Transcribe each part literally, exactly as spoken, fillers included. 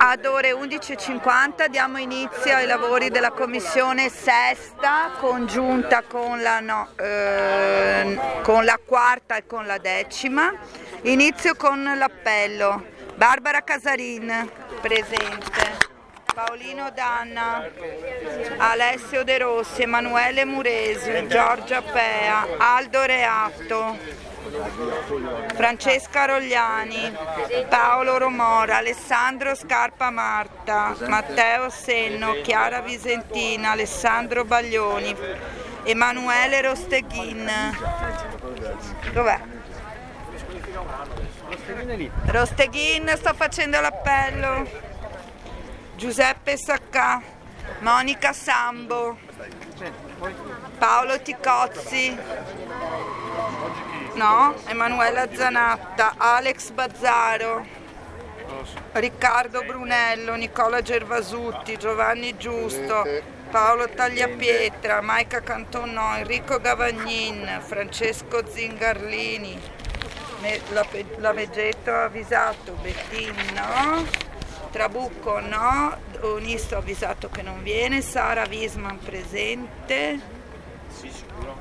Ad ore undici e cinquanta diamo inizio ai lavori della commissione sesta, congiunta con la, no, eh, con la quarta e con la decima. Inizio con l'appello. Barbara Casarin, presente. Paolino Danna, Alessio De Rossi, Emanuele Muresi, Giorgia Pea, Aldo Reatto, Francesca Rogliani, Paolo Romora, Alessandro Scarpa Marta, Matteo Senno, Chiara Visentina, Alessandro Baglioni, Emanuele Rosteghin. Dov'è? Rosteghin, sto facendo l'appello. Giuseppe Saccà, Monica Sambo, Paolo Ticozzi, no, Emanuela Zanatta, Alex Bazzaro, Riccardo Brunello, Nicola Gervasutti, Giovanni Giusto, Paolo Tagliapietra, Maica Cantonnò, Enrico Gavagnin, Francesco Zingarlini, la, la Vegetto ha avvisato, Bettin no, Trabucco no, Onisto ha avvisato che non viene, Sara Wiesman presente, sì, sicuro.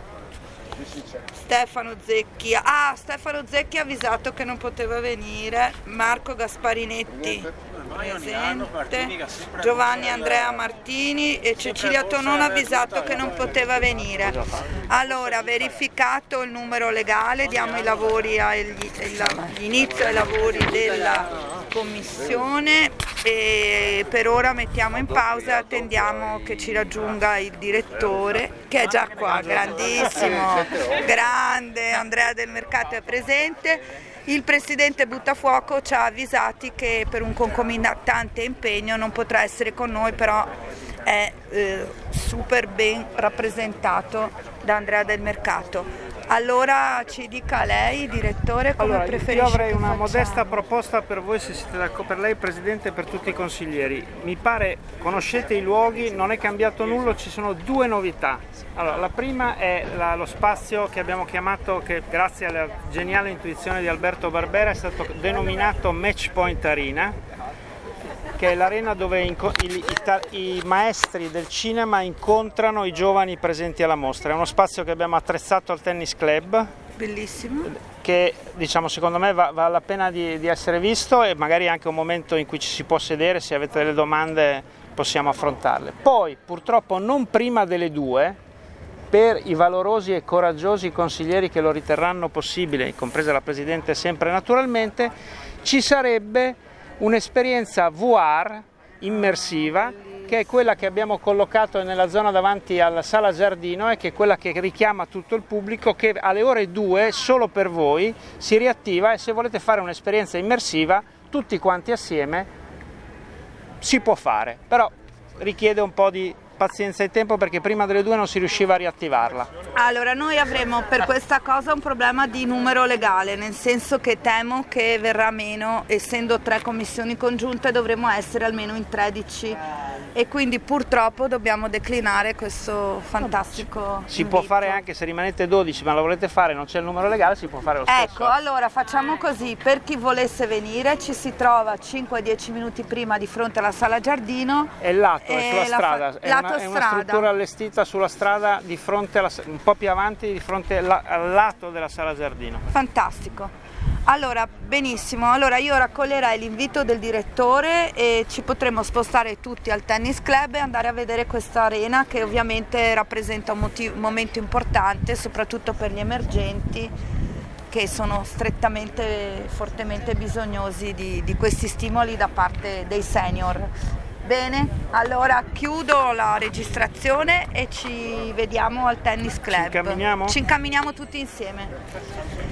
Stefano Zecchi, ah Stefano Zecchi ha avvisato che non poteva venire, Marco Gasparinetti presente, Giovanni Andrea Martini e Cecilia Tonon ha avvisato che non poteva venire. Allora, verificato il numero legale, diamo i lavori agli, l'inizio ai lavori della commissione e per ora mettiamo in pausa e attendiamo che ci raggiunga il direttore che è già qua, grandissimo, grande, Andrea Del Mercato è presente. Il presidente Buttafuoco ci ha avvisati che per un concomitante impegno non potrà essere con noi, però è eh, super ben rappresentato da Andrea Del Mercato. Allora ci dica lei, direttore, come allora, preferisce. Io avrei una facciamo? modesta proposta per voi, se siete d'accordo, per lei Presidente e per tutti i consiglieri. Mi pare, conoscete i luoghi, non è cambiato nulla, ci sono due novità. Allora, la prima è la, lo spazio che abbiamo chiamato, che grazie alla geniale intuizione di Alberto Barbera è stato denominato Match Point Arena, che è l'arena dove inco- i, i, i maestri del cinema incontrano i giovani presenti alla mostra. È uno spazio che abbiamo attrezzato al Tennis Club. Bellissimo. Che diciamo secondo me va, va la pena di, di essere visto e magari anche un momento in cui ci si può sedere, se avete delle domande possiamo affrontarle. Poi purtroppo non prima delle due, per i valorosi e coraggiosi consiglieri che lo riterranno possibile, compresa la Presidente sempre naturalmente, ci sarebbe un'esperienza V R immersiva che è quella che abbiamo collocato nella zona davanti alla Sala Giardino e che è quella che richiama tutto il pubblico, che alle ore due solo per voi si riattiva e se volete fare un'esperienza immersiva tutti quanti assieme si può fare, però richiede un po' di pazienza e tempo perché prima delle due non si riusciva a riattivarla. Allora noi avremo per questa cosa un problema di numero legale, nel senso che temo che verrà meno, essendo tre commissioni congiunte dovremo essere almeno in tredici e quindi purtroppo dobbiamo declinare questo fantastico si invito. Può fare anche se rimanete dodici, ma lo volete fare, non c'è il numero legale, si può fare lo stesso. Ecco, allora facciamo così, per chi volesse venire ci si trova cinque dieci minuti prima di fronte alla Sala Giardino. È lato, è sulla strada, fa- è, una, è una struttura allestita sulla strada di fronte alla, un po' più avanti, di fronte alla, al lato della Sala Giardino. Fantastico. Allora, benissimo, allora io raccoglierei l'invito del direttore e ci potremo spostare tutti al Tennis Club e andare a vedere questa arena che ovviamente rappresenta un, motivo, un momento importante soprattutto per gli emergenti che sono strettamente, fortemente bisognosi di, di questi stimoli da parte dei senior. Bene, allora chiudo la registrazione e ci vediamo al Tennis Club. Ci incamminiamo? Ci incamminiamo tutti insieme.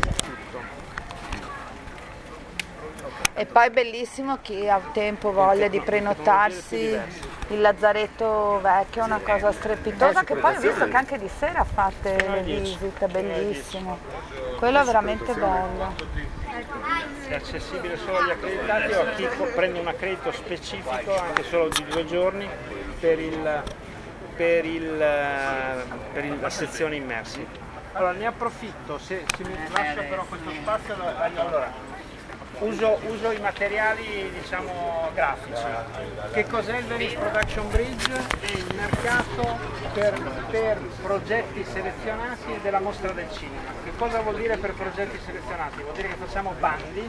E poi bellissimo chi ha tempo, voglia di prenotarsi il lazzaretto vecchio, è una cosa strepitosa che poi ho visto che anche di sera fate le visite, bellissimo. Quello è veramente bello. È accessibile solo agli accreditati o a chi prende un accredito specifico anche solo di due giorni per, il, per, il, per il, la sezione immersi. Allora ne approfitto, se, se mi lascia però questo spazio, allora Uso, uso i materiali, diciamo, grafici. Che cos'è il Venice Production Bridge? È il mercato per, per progetti selezionati della mostra del cinema. Che cosa vuol dire per progetti selezionati? Vuol dire che facciamo bandi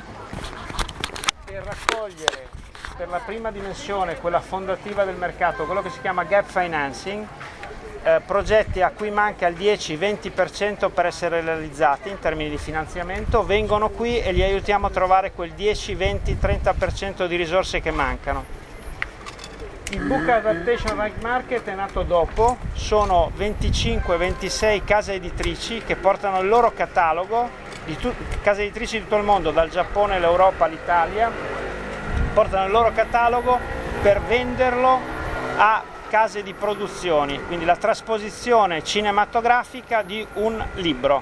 per raccogliere per la prima dimensione, quella fondativa del mercato, quello che si chiama gap financing, Eh, progetti a cui manca il dieci venti per cento per essere realizzati in termini di finanziamento, vengono qui e li aiutiamo a trovare quel dieci venti trenta per cento di risorse che mancano. Il Book Adaptation Right Market è nato dopo, sono venticinque ventisei case editrici che portano il loro catalogo, di tu- case editrici di tutto il mondo, dal Giappone, l'Europa, l'Italia, portano il loro catalogo per venderlo a case di produzioni, quindi la trasposizione cinematografica di un libro.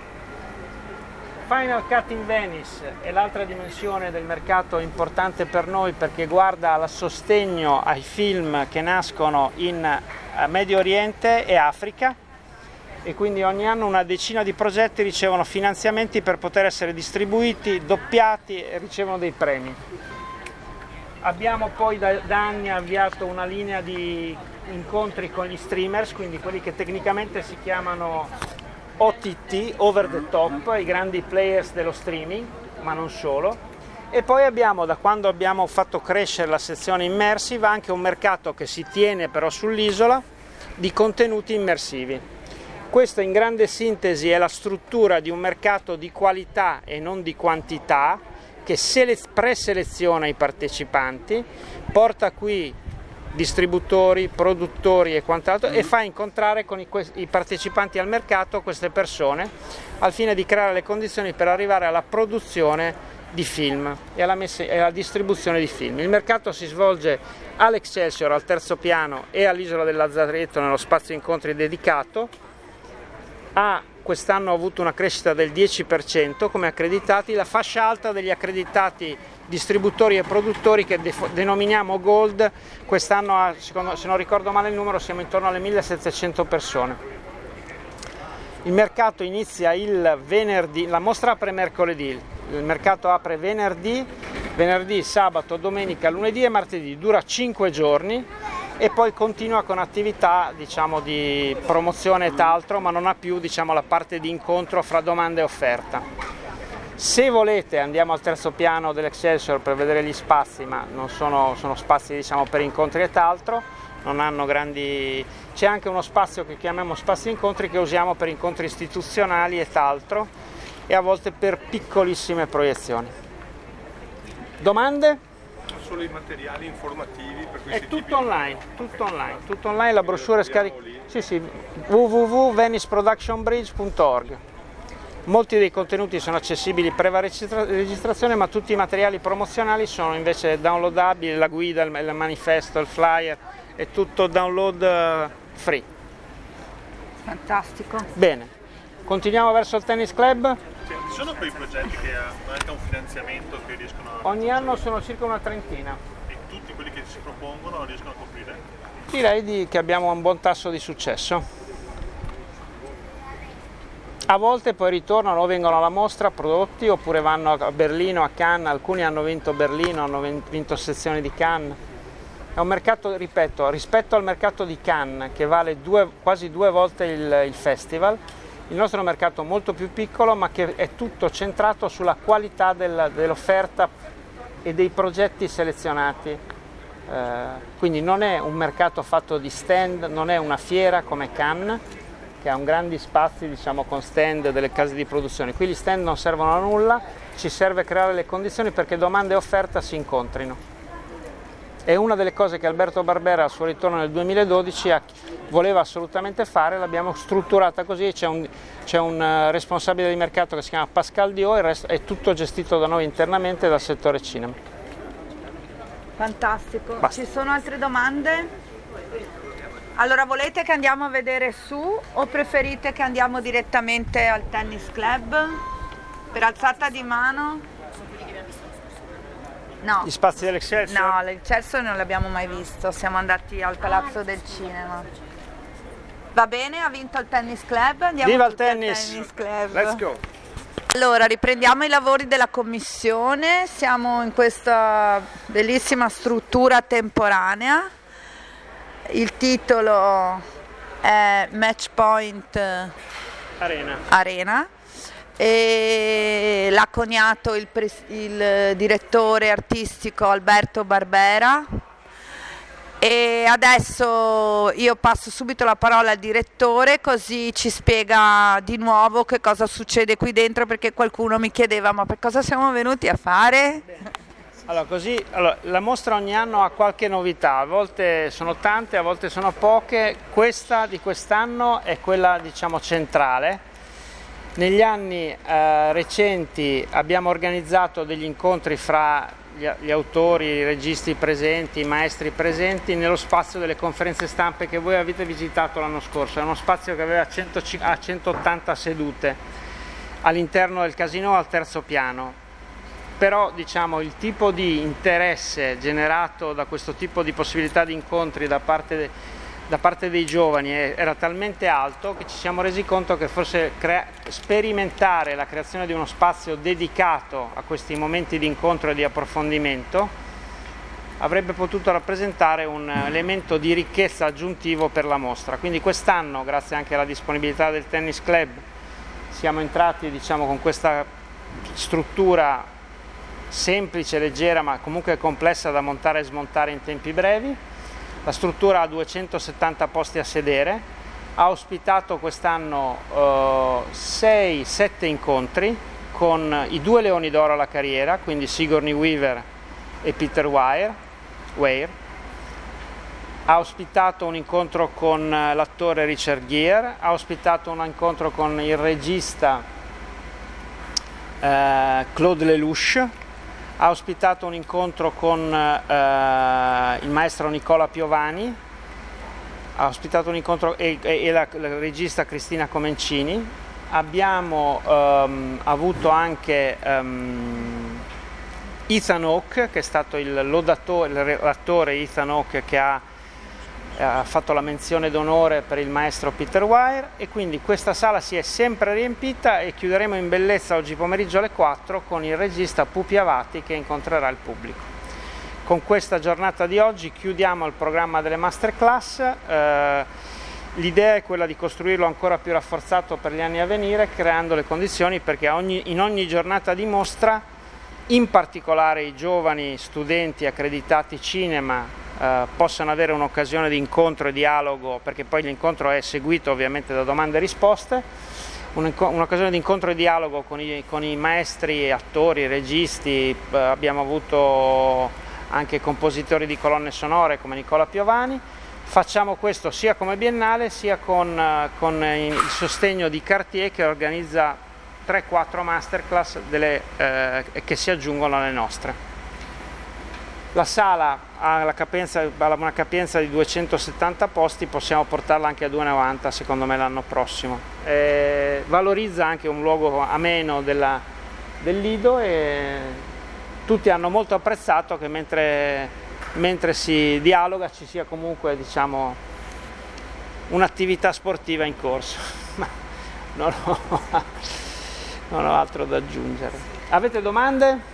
Final Cut in Venice è l'altra dimensione del mercato importante per noi perché guarda al sostegno ai film che nascono in Medio Oriente e Africa, e quindi ogni anno una decina di progetti ricevono finanziamenti per poter essere distribuiti, doppiati e ricevono dei premi. Abbiamo poi da, da anni avviato una linea di incontri con gli streamers, quindi quelli che tecnicamente si chiamano O T T, over the top, i grandi players dello streaming, ma non solo. E poi abbiamo, da quando abbiamo fatto crescere la sezione immersive, anche un mercato che si tiene però sull'isola di contenuti immersivi. Questa in grande sintesi è la struttura di un mercato di qualità e non di quantità, che sele- preseleziona i partecipanti, porta qui distributori, produttori e quant'altro mm. e fa incontrare con i, i partecipanti al mercato queste persone al fine di creare le condizioni per arrivare alla produzione di film e alla, messa, e alla distribuzione di film. Il mercato si svolge all'Excelsior, al terzo piano, e all'Isola del Lazzaretto nello spazio incontri dedicato. Ha quest'anno ha avuto una crescita del dieci per cento come accreditati, la fascia alta degli accreditati distributori e produttori che de- denominiamo Gold, quest'anno ha, secondo, se non ricordo male il numero, siamo intorno alle millesettecento persone. Il mercato inizia il venerdì, la mostra apre mercoledì, il mercato apre venerdì, venerdì, sabato, domenica, lunedì e martedì, dura cinque giorni e poi continua con attività, diciamo, di promozione ed altro, ma non ha più, diciamo, la parte di incontro fra domanda e offerta. Se volete andiamo al terzo piano dell'Excelsior per vedere gli spazi, ma non sono, sono spazi, diciamo, per incontri ed altro, non hanno grandi... C'è anche uno spazio che chiamiamo spazio incontri che usiamo per incontri istituzionali ed altro e a volte per piccolissime proiezioni. Domande? Solo i materiali informativi per questi è tutto tipi online, di... tutto online, tutto online, la brochure è scaricata. Sì, sì, w w w punto venice production bridge punto org. Molti dei contenuti sono accessibili previa registra- registrazione, ma tutti i materiali promozionali sono invece downloadabili, la guida, il, il manifesto, il flyer, è tutto download uh, free. Fantastico. Bene, continuiamo verso il tennis club. Cioè, ci sono quei progetti che hanno un finanziamento che riescono a... Ogni anno sono circa una trentina. E tutti quelli che si propongono riescono a coprire? Direi di, che abbiamo un buon tasso di successo. A volte poi ritornano o vengono alla mostra prodotti oppure vanno a Berlino, a Cannes, alcuni hanno vinto Berlino, hanno vinto sezioni di Cannes. È un mercato, ripeto, rispetto al mercato di Cannes che vale due, quasi due volte il, il festival, il nostro è un mercato molto più piccolo ma che è tutto centrato sulla qualità del, dell'offerta e dei progetti selezionati. Eh, quindi non è un mercato fatto di stand, non è una fiera come Cannes, che ha un grandi spazi, diciamo, con stand delle case di produzione. Qui gli stand non servono a nulla, ci serve creare le condizioni perché domanda e offerta si incontrino. È una delle cose che Alberto Barbera al suo ritorno nel duemiladodici voleva assolutamente fare, l'abbiamo strutturata così, c'è un, c'è un responsabile di mercato che si chiama Pascal Dio, il resto è tutto gestito da noi internamente dal settore cinema. Fantastico. Basta. Ci sono altre domande? Allora, volete che andiamo a vedere su o preferite che andiamo direttamente al tennis club? Per alzata di mano? No. Gli spazi dell'Excelsior? No, l'Excelsior non l'abbiamo mai visto, siamo andati al Palazzo del Cinema. Va bene, ha vinto il tennis club, andiamo Viva il tutti al tennis. tennis club. Let's go! Allora, riprendiamo i lavori della commissione, siamo in questa bellissima struttura temporanea, il titolo è Match Point Arena, Arena e l'ha coniato il, pres- il direttore artistico Alberto Barbera. E adesso io passo subito la parola al direttore, così ci spiega di nuovo che cosa succede qui dentro, perché qualcuno mi chiedeva ma per cosa siamo venuti a fare? Allora, così, allora, la mostra ogni anno ha qualche novità, a volte sono tante, a volte sono poche. Questa di quest'anno è quella, diciamo, centrale. Negli anni eh, recenti abbiamo organizzato degli incontri fra Gli, gli autori, i registi presenti, i maestri presenti nello spazio delle conferenze stampe che voi avete visitato l'anno scorso. È uno spazio che aveva cento, a centottanta sedute all'interno del Casino al terzo piano. Però, diciamo, il tipo di interesse generato da questo tipo di possibilità di incontri da parte de, da parte dei giovani era talmente alto che ci siamo resi conto che forse crea- sperimentare la creazione di uno spazio dedicato a questi momenti di incontro e di approfondimento avrebbe potuto rappresentare un elemento di ricchezza aggiuntivo per la mostra. Quindi quest'anno, grazie anche alla disponibilità del Tennis Club, siamo entrati, diciamo, con questa struttura semplice, leggera, ma comunque complessa da montare e smontare in tempi brevi. La struttura ha duecentosettanta posti a sedere, ha ospitato quest'anno sei sette incontri con i due leoni d'oro alla carriera, quindi Sigourney Weaver e Peter Weir. Weir. Ha ospitato un incontro con l'attore Richard Gere, ha ospitato un incontro con il regista eh, Claude Lelouch, ha ospitato un incontro con eh, il maestro Nicola Piovani, ha ospitato un incontro e, e, e la, la regista Cristina Comencini. Abbiamo um, avuto anche um, Ethan Hawke, che è stato il lodatore, l'attore Ethan Hawke che ha, ha fatto la menzione d'onore per il maestro Peter Weir, e quindi questa sala si è sempre riempita e chiuderemo in bellezza oggi pomeriggio alle quattro con il regista Pupi Avati che incontrerà il pubblico. Con questa giornata di oggi chiudiamo il programma delle masterclass. Eh, l'idea è quella di costruirlo ancora più rafforzato per gli anni a venire, creando le condizioni perché ogni, in ogni giornata di mostra, in particolare i giovani studenti accreditati cinema, Uh, possano avere un'occasione di incontro e dialogo, perché poi l'incontro è seguito ovviamente da domande e risposte, un'occasione di incontro e dialogo con i, con i maestri, attori, registi. Uh, abbiamo avuto anche compositori di colonne sonore come Nicola Piovani. Facciamo questo sia come biennale sia con, uh, con il sostegno di Cartier, che organizza tre quattro masterclass delle, uh, che si aggiungono alle nostre. La sala ha, la capienza, ha una capienza di duecentosettanta posti, possiamo portarla anche a duecentonovanta secondo me l'anno prossimo. Eh, valorizza anche un luogo ameno della, del Lido, e tutti hanno molto apprezzato che mentre, mentre si dialoga ci sia comunque, diciamo, un'attività sportiva in corso. Ma non ho, non ho altro da aggiungere. Avete domande?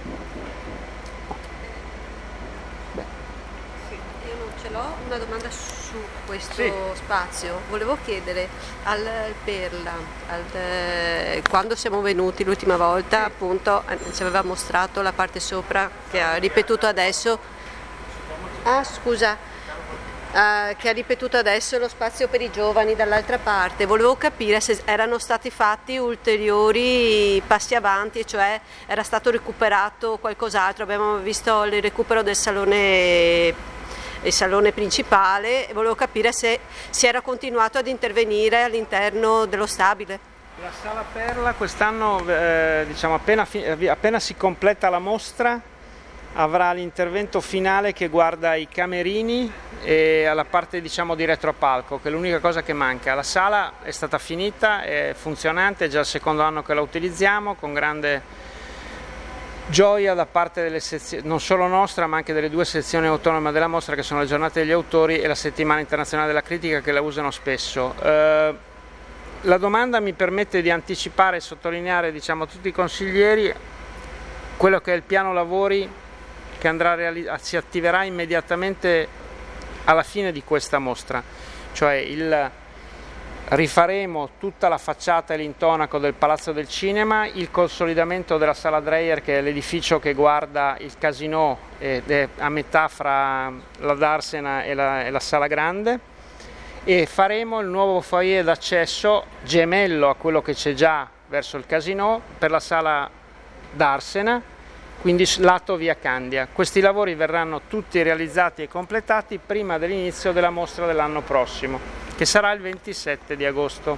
Una domanda su questo sì. spazio. Volevo chiedere al Perla, al, eh, quando siamo venuti l'ultima volta, appunto ci aveva mostrato la parte sopra che ha ripetuto adesso. Ah, scusa. Uh, che ha ripetuto adesso lo spazio per i giovani dall'altra parte. Volevo capire se erano stati fatti ulteriori passi avanti, cioè era stato recuperato qualcos'altro. Abbiamo visto il recupero del salone il salone principale, e volevo capire se si era continuato ad intervenire all'interno dello stabile. La Sala Perla quest'anno, eh, diciamo, appena, appena si completa la mostra, avrà l'intervento finale che guarda i camerini e alla parte, diciamo, di retropalco, che è l'unica cosa che manca. La sala è stata finita, è funzionante, è già il secondo anno che la utilizziamo, con grande gioia da parte delle sezioni, non solo nostra ma anche delle due sezioni autonome della mostra, che sono le giornate degli autori e la settimana internazionale della critica, che la usano spesso. Eh, la domanda mi permette di anticipare e sottolineare, diciamo, a tutti i consiglieri quello che è il piano lavori che andrà a reali- si attiverà immediatamente alla fine di questa mostra, cioè il, rifaremo tutta la facciata e l'intonaco del Palazzo del Cinema, il consolidamento della Sala Dreyer, che è l'edificio che guarda il Casino ed è a metà fra la Darsena e la, e la Sala Grande, e faremo il nuovo foyer d'accesso gemello a quello che c'è già verso il Casino per la Sala Darsena, quindi lato via Candia. Questi lavori verranno tutti realizzati e completati prima dell'inizio della mostra dell'anno prossimo, che sarà il ventisette di agosto.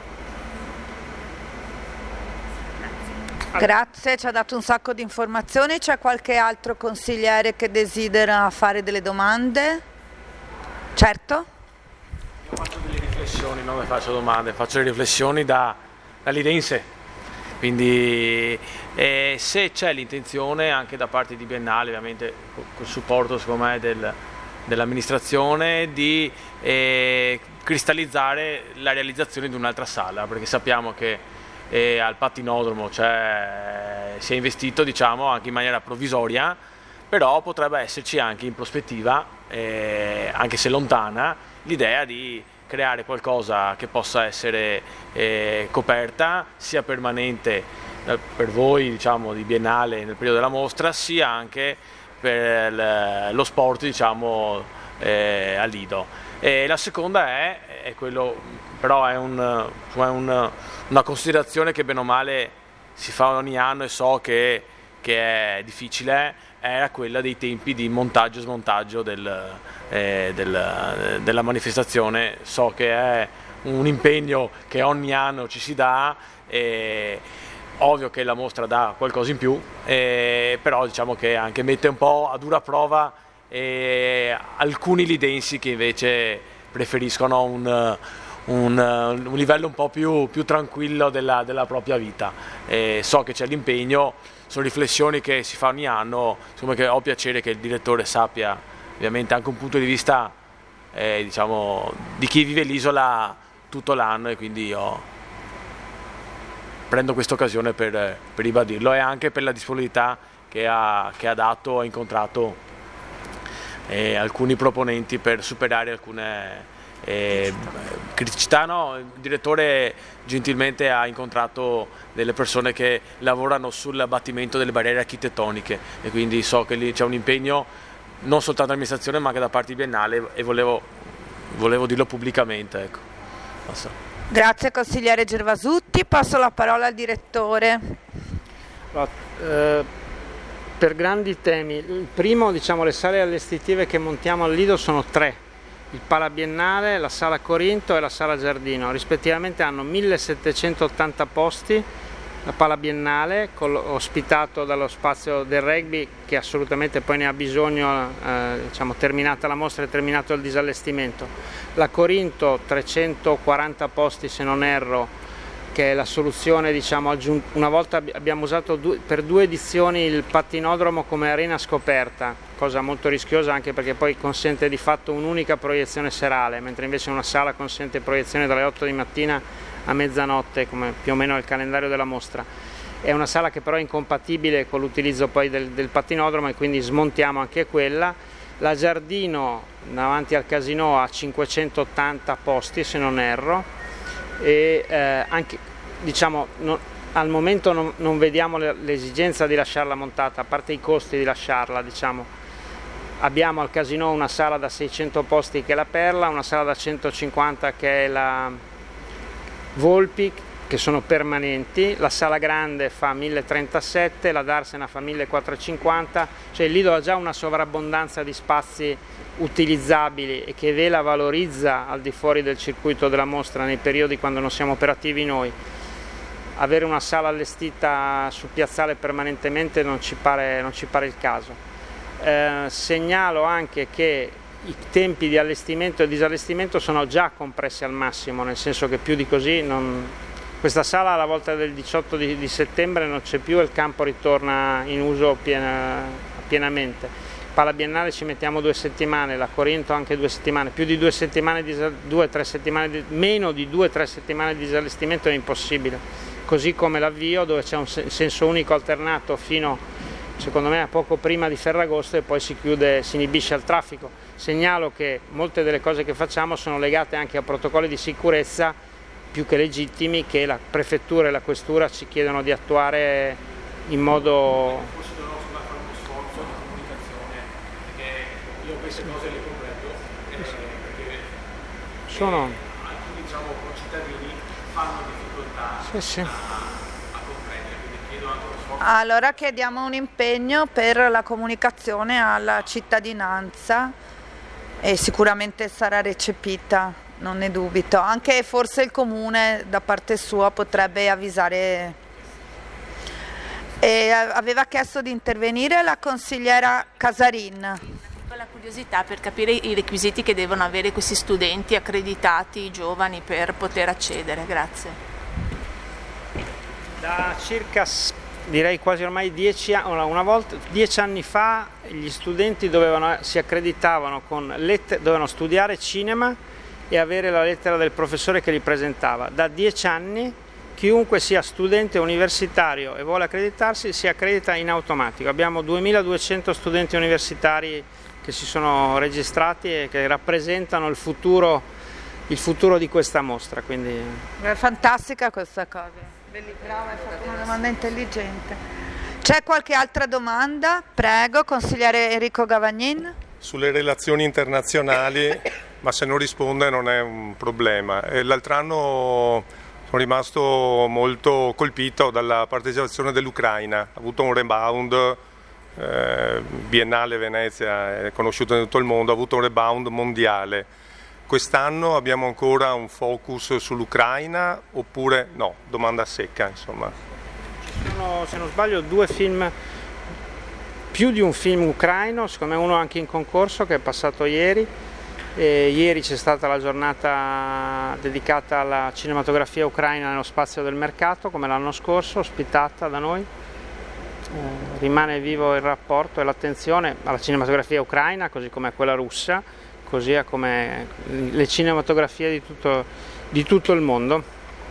Grazie, ci ha dato un sacco di informazioni. C'è qualche altro consigliere che desidera fare delle domande? Certo? Io faccio delle riflessioni, non le faccio domande, faccio le riflessioni da, dall'idea in sé. Quindi eh, se c'è l'intenzione anche da parte di Biennale, ovviamente col supporto secondo me del, dell'amministrazione, di eh, cristallizzare la realizzazione di un'altra sala, perché sappiamo che eh, al pattinodromo cioè, si è investito, diciamo, anche in maniera provvisoria, però potrebbe esserci anche in prospettiva, eh, anche se lontana, l'idea di creare qualcosa che possa essere eh, coperta, sia permanente eh, per voi, diciamo, di Biennale nel periodo della mostra, sia anche per l- lo sport, diciamo, eh, a Lido. E la seconda è, è quello, però è, un, è un, una considerazione che bene o male si fa ogni anno e so che, che è difficile, era quella dei tempi di montaggio e smontaggio del, eh, del, della manifestazione. So che è un impegno che ogni anno ci si dà, e ovvio che la mostra dà qualcosa in più, eh, però diciamo che anche mette un po' a dura prova eh, alcuni lidensi che invece preferiscono un, un, un livello un po' più, più tranquillo della, della propria vita. Eh, so che c'è l'impegno, sono riflessioni che si fa ogni anno, insomma, che ho piacere che il direttore sappia ovviamente anche un punto di vista eh, diciamo, di chi vive l'isola tutto l'anno, e quindi io prendo questa occasione per, per ribadirlo, e anche per la disponibilità che ha, che ha dato, ha incontrato eh, alcuni proponenti per superare alcune eh, criticità. No, il direttore gentilmente ha incontrato delle persone che lavorano sul abbattimento delle barriere architettoniche, e quindi so che lì c'è un impegno non soltanto dell'amministrazione ma anche da parte di Biennale, e volevo, volevo dirlo pubblicamente. Ecco. Grazie consigliere Gervasutti, passo la parola al direttore. Allora, eh, per grandi temi, il primo, diciamo, le sale allestitive che montiamo al Lido sono tre: il Pala Biennale, la Sala Corinto e la Sala Giardino. Rispettivamente hanno millesettecentottanta posti, la Pala Biennale, ospitato dallo spazio del rugby, che assolutamente poi ne ha bisogno, eh, diciamo, terminata la mostra e terminato il disallestimento. La Corinto, trecentoquaranta posti se non erro, che è la soluzione, diciamo, aggiunta. Una volta abbiamo usato due, per due edizioni il pattinodromo come arena scoperta, cosa molto rischiosa anche perché poi consente di fatto un'unica proiezione serale, mentre invece una sala consente proiezione dalle otto di mattina a mezzanotte, come più o meno è il calendario della mostra. È una sala che però è incompatibile con l'utilizzo poi del, del pattinodromo, e quindi smontiamo anche quella. La Giardino davanti al Casino ha cinquecentottanta posti se non erro, e eh, anche, diciamo, no, al momento non, non vediamo l'esigenza di lasciarla montata, a parte i costi di lasciarla, diciamo. Abbiamo al Casino una sala da seicento posti che è la Perla, una sala da centocinquanta che è la Volpi, che sono permanenti, la Sala Grande fa milletrentasette, la Darsena fa millequattrocentocinquanta, cioè il Lido ha già una sovrabbondanza di spazi utilizzabili e che Vela valorizza al di fuori del circuito della mostra nei periodi quando non siamo operativi noi. Avere una sala allestita sul piazzale permanentemente non ci pare, non ci pare il caso. Eh, segnalo anche che i tempi di allestimento e disallestimento sono già compressi al massimo, nel senso che più di così non... Questa sala alla volta del diciotto di settembre non c'è più e il campo ritorna in uso piena, pienamente. Pala Biennale ci mettiamo due settimane, la Corinto anche due settimane, più di due settimane di due, tre settimane di, meno di due tre settimane di disallestimento è impossibile, così come l'avvio dove c'è un senso unico alternato fino secondo me a poco prima di Ferragosto e poi si chiude, si inibisce al traffico. Segnalo che molte delle cose che facciamo sono legate anche a protocolli di sicurezza più che legittimi che la prefettura e la questura ci chiedono di attuare in modo... Forse dovremmo fare uno sforzo di comunicazione, perché io queste cose le comprendo, eh, perché sono... alcuni diciamo, concittadini fanno difficoltà sì, sì. A, a comprendere, quindi chiedo anche uno sforzo. Allora chiediamo un impegno per la comunicazione alla cittadinanza e sicuramente sarà recepita. Non ne dubito, anche forse il comune da parte sua potrebbe avvisare. E aveva chiesto di intervenire la consigliera Casarin. Con la curiosità per capire i requisiti che devono avere questi studenti accreditati, giovani, per poter accedere. Grazie. Da circa, direi quasi ormai dieci anni, una volta, dieci anni fa gli studenti dovevano, si accreditavano con lettere, dovevano studiare cinema e avere la lettera del professore che li presentava. Da dieci anni chiunque sia studente universitario e vuole accreditarsi si accredita in automatico. Abbiamo duemiladuecento studenti universitari che si sono registrati e che rappresentano il futuro, il futuro di questa mostra. Quindi... È fantastica questa cosa. Brava, hai fatto una domanda intelligente. C'è qualche altra domanda? Prego, consigliere Enrico Gavagnin. Sulle relazioni internazionali, ma se non risponde non è un problema. L'altro anno sono rimasto molto colpito dalla partecipazione dell'Ucraina, ha avuto un rebound, eh, Biennale Venezia è conosciuto in tutto il mondo, ha avuto un rebound mondiale. Quest'anno abbiamo ancora un focus sull'Ucraina oppure no? Domanda secca, insomma. Ci sono, se non sbaglio, due film, più di un film ucraino, secondo me uno anche in concorso che è passato ieri. E ieri c'è stata la giornata dedicata alla cinematografia ucraina nello spazio del mercato, come l'anno scorso, ospitata da noi. Eh, rimane vivo il rapporto e l'attenzione alla cinematografia ucraina, così come a quella russa, così come le cinematografie di tutto, di tutto il mondo.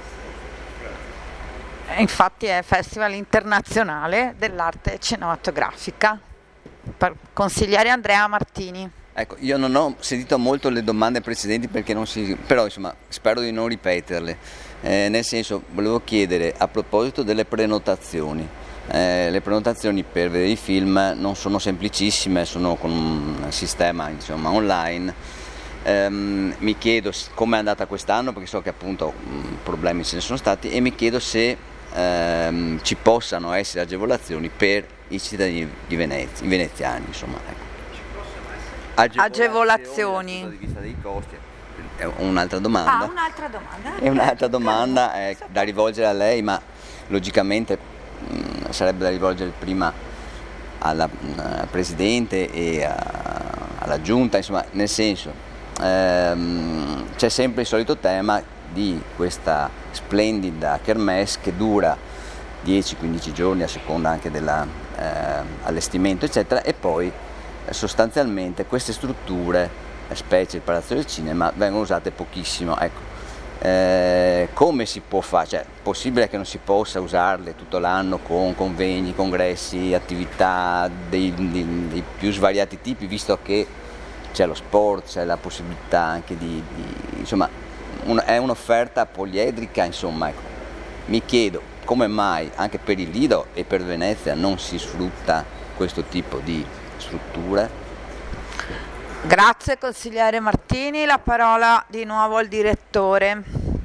Infatti è Festival internazionale dell'arte cinematografica. Per consigliere Andrea Martini. Ecco, io non ho sentito molto le domande precedenti perché non si, però insomma spero di non ripeterle, eh, nel senso volevo chiedere a proposito delle prenotazioni, eh, le prenotazioni per vedere i film non sono semplicissime, sono con un sistema insomma online, ehm, mi chiedo come è andata quest'anno perché so che appunto mh, problemi ce ne sono stati e mi chiedo se ehm, ci possano essere agevolazioni per i cittadini di Venezia, i veneziani insomma. Ecco. Agevolazioni. Dal punto di vista dei costi è un'altra domanda. Ah, un'altra domanda. È un'altra domanda è da rivolgere a lei, ma logicamente mh, sarebbe da rivolgere prima alla mh, Presidente e a, alla Giunta, insomma, nel senso ehm, c'è sempre il solito tema di questa splendida kermesse che dura dieci quindici giorni a seconda anche dell'allestimento eh, eccetera e poi sostanzialmente queste strutture, specie il Palazzo del Cinema, vengono usate pochissimo. Ecco, eh, come si può fare? Cioè, è possibile che non si possa usarle tutto l'anno con convegni, congressi, attività dei, dei, dei più svariati tipi, visto che c'è lo sport, c'è la possibilità anche di, di insomma, un, è un'offerta poliedrica, insomma. Ecco. Mi chiedo come mai anche per il Lido e per Venezia non si sfrutta questo tipo di strutture. Grazie consigliere Martini, la parola di nuovo al direttore.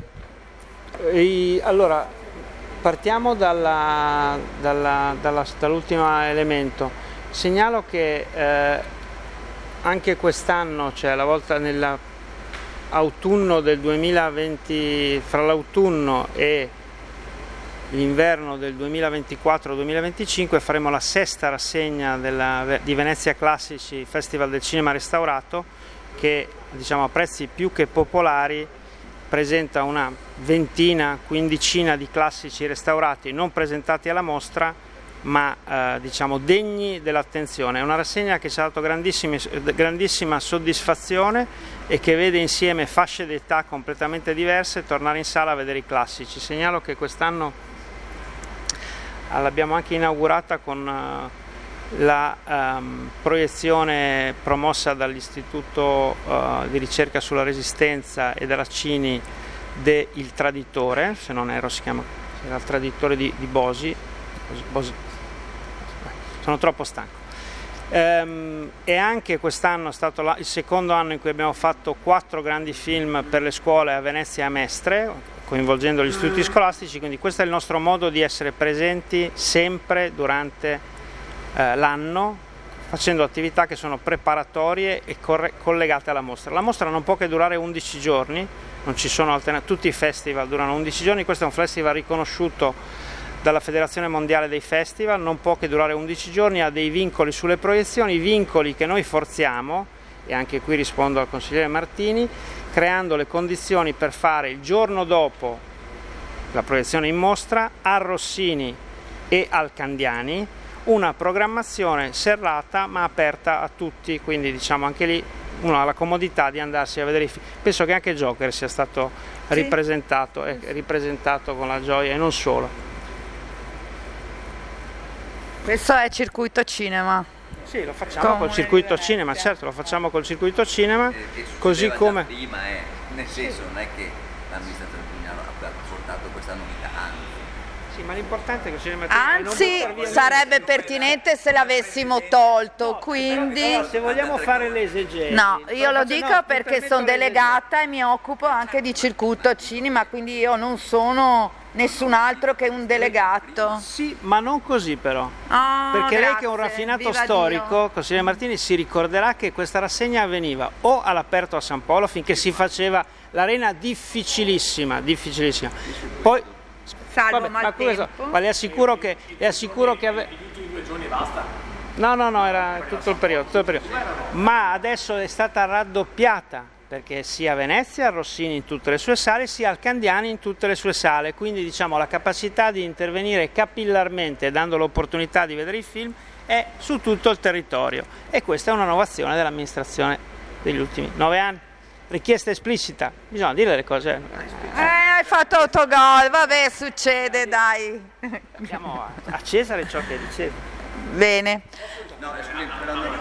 E allora partiamo dalla, dalla, dalla, dall'ultimo elemento. Segnalo che eh, anche quest'anno, cioè la volta nell'autunno del duemilaventi, fra l'autunno e l'inverno del duemilaventiquattro duemilaventicinque faremo la sesta rassegna della, di Venezia Classici, Festival del Cinema Restaurato, che diciamo a prezzi più che popolari presenta una ventina, quindicina di classici restaurati non presentati alla mostra ma eh, diciamo degni dell'attenzione. È una rassegna che ci ha dato grandissima soddisfazione e che vede insieme fasce d'età completamente diverse tornare in sala a vedere i classici. Segnalo che quest'anno l'abbiamo anche inaugurata con uh, la um, proiezione promossa dall'Istituto uh, di ricerca sulla resistenza e dalla Cini de Il Traditore, se non erro si chiama, era il Traditore di, di Bosi. Bosi. Sono troppo stanco. Ehm, e anche quest'anno è stato la, il secondo anno in cui abbiamo fatto quattro grandi film per le scuole a Venezia e a Mestre, coinvolgendo gli istituti scolastici, quindi questo è il nostro modo di essere presenti sempre durante eh, l'anno, facendo attività che sono preparatorie e corre- collegate alla mostra. La mostra non può che durare undici giorni, non ci sono alternative, tutti i festival durano undici giorni, questo è un festival riconosciuto dalla Federazione Mondiale dei Festival, non può che durare undici giorni, ha dei vincoli sulle proiezioni, vincoli che noi forziamo, e anche qui rispondo al consigliere Martini, creando le condizioni per fare il giorno dopo la proiezione in mostra a Rossini e al Candiani una programmazione serrata ma aperta a tutti, quindi diciamo anche lì uno ha la comodità di andarsi a vedere i film. Penso che anche Joker sia stato sì. ripresentato, eh, ripresentato con la gioia e non solo. Questo è circuito cinema. Sì, lo facciamo Come col circuito cinema, certo, lo facciamo col circuito cinema, eh, così come... Prima è, nel senso non è che l'amministratore Pugnano ha portato questa novità, anzi. Sì, ma l'importante è che il cinema... Anzi, sarebbe pertinente se l'avessimo tolto, quindi... Però, se vogliamo fare l'esegesi... No, io lo faccio, dico no, perché sono delegata e mi occupo anche di circuito cinema, quindi io non sono nessun altro che un delegato. Sì, ma non così però. Oh, perché grazie, lei che è un raffinato viva storico, Dio. consigliere Martini, si ricorderà che questa rassegna avveniva o all'aperto a San Polo, finché si faceva l'arena difficilissima, difficilissima. Poi... Salvo Vabbè, ma, questo, maltempo. ma le assicuro che, le assicuro che ave... No, no, no, era tutto il periodo, tutto il periodo. Ma adesso è stata raddoppiata, perché sia a Venezia, a Rossini in tutte le sue sale, sia al Candiani in tutte le sue sale, quindi diciamo la capacità di intervenire capillarmente, dando l'opportunità di vedere i film, è su tutto il territorio. E questa è un'innovazione dell'amministrazione degli ultimi nove anni. Richiesta esplicita, bisogna dire le cose. Eh, hai fatto autogol, vabbè, succede, dai. Diamo a, a Cesare ciò che è di Cesare. Bene. No, però non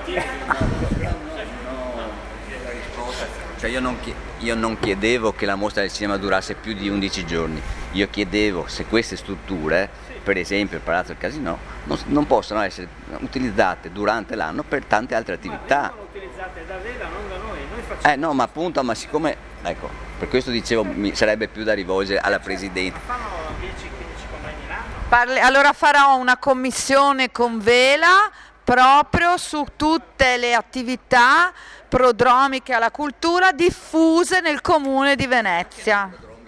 cioè io non, io non chiedevo che la mostra del cinema durasse più di undici giorni, io chiedevo se queste strutture, per esempio il Palazzo del Casino, non, non possono essere utilizzate durante l'anno per tante altre attività. Ma vengono utilizzate da Vela, non da noi, noi facciamo... Eh no, ma appunto, ma siccome, ecco, per questo dicevo mi sarebbe più da rivolgere alla Presidente. Fanno dieci quindici convegni l'anno? Parli, allora farò una commissione con Vela proprio su tutte le attività prodromiche alla cultura diffuse nel comune di Venezia.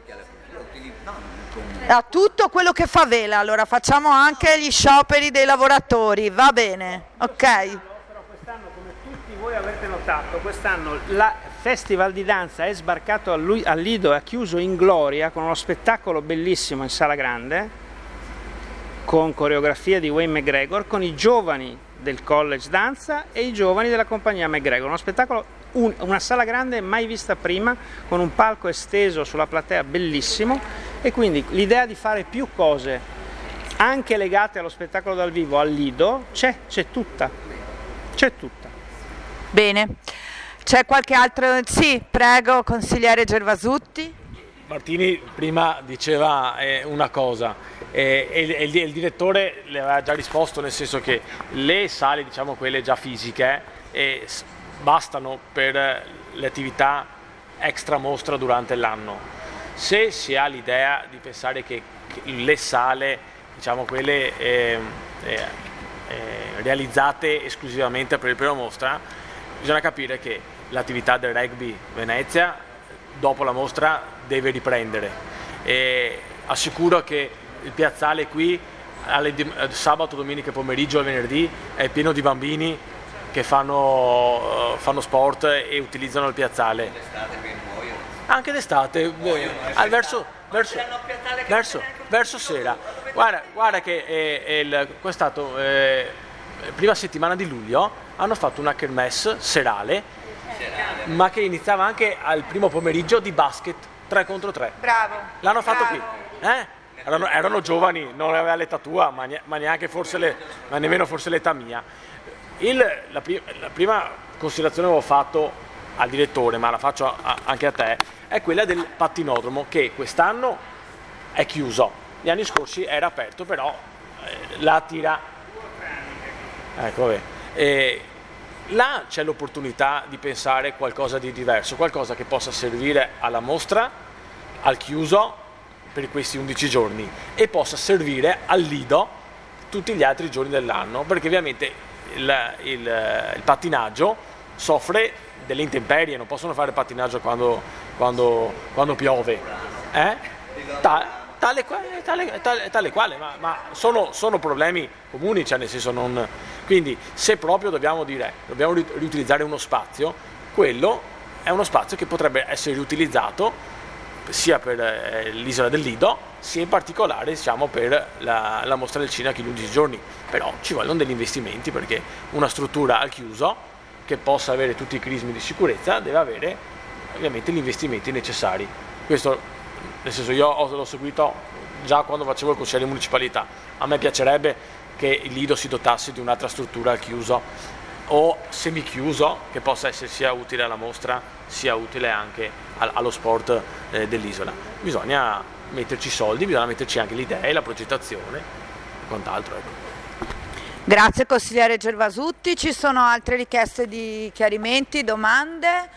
A tutto quello che fa Vela, allora facciamo anche gli scioperi dei lavoratori, va bene, ok? Però quest'anno, come tutti voi avete notato, quest'anno il Festival di Danza è sbarcato al Lido e ha chiuso in gloria con uno spettacolo bellissimo in Sala Grande, con coreografia di Wayne McGregor, con i giovani del College Danza e i giovani della compagnia McGregor, uno spettacolo, un, una sala grande mai vista prima, con un palco esteso sulla platea bellissimo, e quindi l'idea di fare più cose anche legate allo spettacolo dal vivo al Lido c'è, c'è tutta, c'è tutta. Bene, c'è qualche altro? Sì, prego, consigliere Gervasutti. Martini prima diceva eh, una cosa eh, e, e il, il direttore le aveva già risposto, nel senso che le sale, diciamo quelle già fisiche, eh, bastano per le attività extra mostra durante l'anno. Se si ha l'idea di pensare che, che le sale, diciamo quelle eh, eh, eh, realizzate esclusivamente per il primo mostra, bisogna capire che l'attività del rugby Venezia dopo la mostra deve riprendere, e assicuro che il piazzale qui alle, sabato, domenica, pomeriggio e venerdì è pieno di bambini che fanno, fanno sport e utilizzano il piazzale. Anche d'estate, ah, verso, verso, verso, verso sera. Guarda, guarda che è, è il, quest'anno, eh, prima settimana di luglio, hanno fatto una kermesse serale, ma che iniziava anche al primo pomeriggio di basket tre contro tre. Bravo. L'hanno fatto bravo. qui. Eh? Erano, erano giovani, non aveva l'età tua, ma, ne, ma neanche forse le, ma nemmeno forse l'età mia. Il, la, pri, la prima considerazione che avevo fatto al direttore, ma la faccio a, anche a te, è quella del pattinodromo che quest'anno è chiuso. Gli anni scorsi era aperto, però eh, la tira. Ecco, vabbè. E là c'è l'opportunità di pensare qualcosa di diverso, qualcosa che possa servire alla mostra, al chiuso per questi undici giorni e possa servire al Lido tutti gli altri giorni dell'anno, perché ovviamente il, il, il pattinaggio soffre delle intemperie, non possono fare pattinaggio quando, quando, quando piove, eh? Ta, tale, tale, tale, tale quale, ma, ma sono, sono problemi comuni, cioè nel senso non... Quindi se proprio dobbiamo dire, dobbiamo riutilizzare uno spazio, quello è uno spazio che potrebbe essere riutilizzato sia per eh, l'isola del Lido, sia in particolare diciamo, per la, la mostra del cinema che in undici giorni, però ci vogliono degli investimenti perché una struttura al chiuso che possa avere tutti i crismi di sicurezza deve avere ovviamente gli investimenti necessari. Questo nel senso io ho, l'ho seguito già quando facevo il consigliere di municipalità, a me piacerebbe che il Lido si dotasse di un'altra struttura al chiuso o semichiuso che possa essere sia utile alla mostra sia utile anche allo sport eh, dell'isola. Bisogna metterci soldi, bisogna metterci anche le idee, la progettazione e quant'altro. Ecco. Grazie consigliere Gervasutti, ci sono altre richieste di chiarimenti, domande?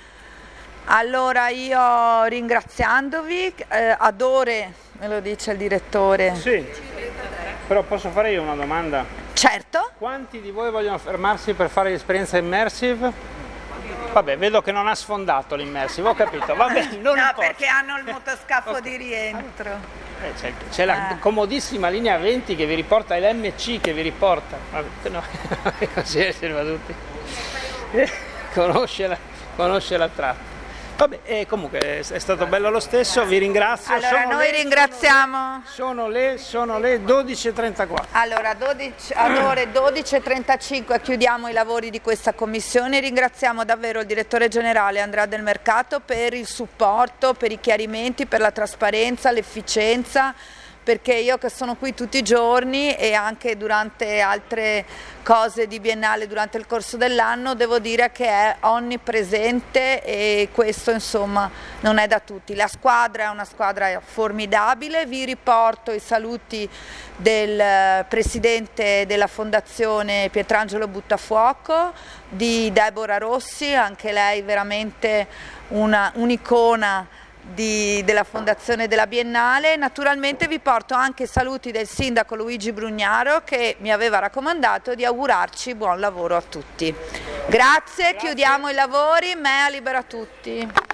Allora io ringraziandovi, eh, ad ore, me lo dice il direttore. Sì, però posso fare io una domanda? Certo. Quanti di voi vogliono fermarsi per fare l'esperienza immersive? Vabbè, vedo che non ha sfondato l'immersive, ho capito, vabbè, non no, importa. perché hanno il motoscafo Okay. di rientro. Eh, c'è, c'è la Eh. comodissima linea venti che vi riporta, è l'M C che vi riporta. Vabbè, no, così serve a tutti. Eh, conosce la, conosce la tratta. Vabbè, eh, comunque è stato bello lo stesso, vi ringrazio. Allora sono noi le, ringraziamo. Sono le, sono le dodici e trentaquattro. Allora dodici, ad ore dodici e trentacinque chiudiamo i lavori di questa commissione. Ringraziamo davvero il direttore generale Andrea Del Mercato per il supporto, per i chiarimenti, per la trasparenza, l'efficienza, perché io che sono qui tutti i giorni e anche durante altre cose di Biennale durante il corso dell'anno devo dire che è onnipresente e questo insomma non è da tutti. La squadra è una squadra formidabile, vi riporto i saluti del presidente della fondazione Pietrangelo Buttafuoco, di Deborah Rossi, anche lei veramente una, un'icona Di, della fondazione della Biennale. Naturalmente vi porto anche i saluti del sindaco Luigi Brugnaro che mi aveva raccomandato di augurarci buon lavoro a tutti. Grazie, Grazie. Chiudiamo i lavori, mea libera tutti.